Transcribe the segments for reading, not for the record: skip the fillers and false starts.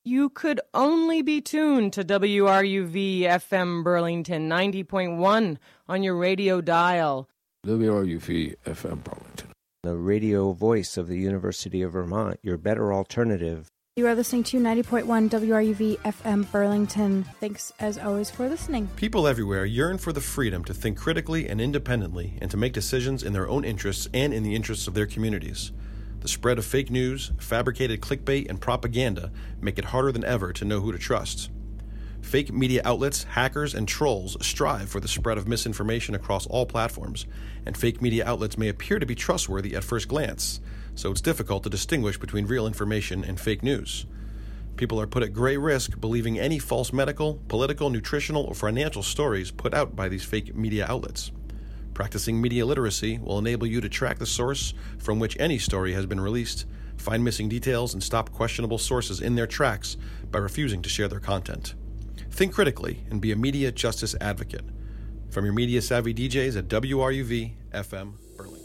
you could only be tuned to WRUV FM Burlington 90.1 on your radio dial. WRUV FM Burlington, the radio voice of the University of Vermont, your better alternative. You are listening to 90.1 WRUV FM Burlington. Thanks, as always, for listening. People everywhere yearn for the freedom to think critically and independently and to make decisions in their own interests and in the interests of their communities. The spread of fake news, fabricated clickbait, and propaganda make it harder than ever to know who to trust. Fake media outlets, hackers, and trolls strive for the spread of misinformation across all platforms, and fake media outlets may appear to be trustworthy at first glance, so it's difficult to distinguish between real information and fake news. People are put at great risk believing any false medical, political, nutritional, or financial stories put out by these fake media outlets. Practicing media literacy will enable you to track the source from which any story has been released, find missing details, and stop questionable sources in their tracks by refusing to share their content. Think critically and be a media justice advocate. From your media-savvy DJs at WRUV FM Burlington.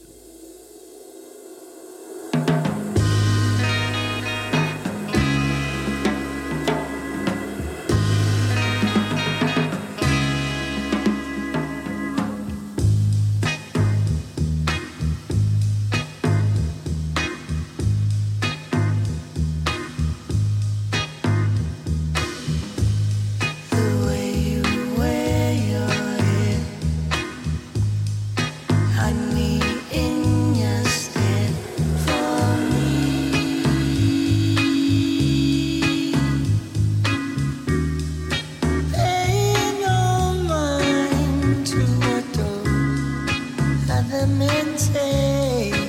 Men say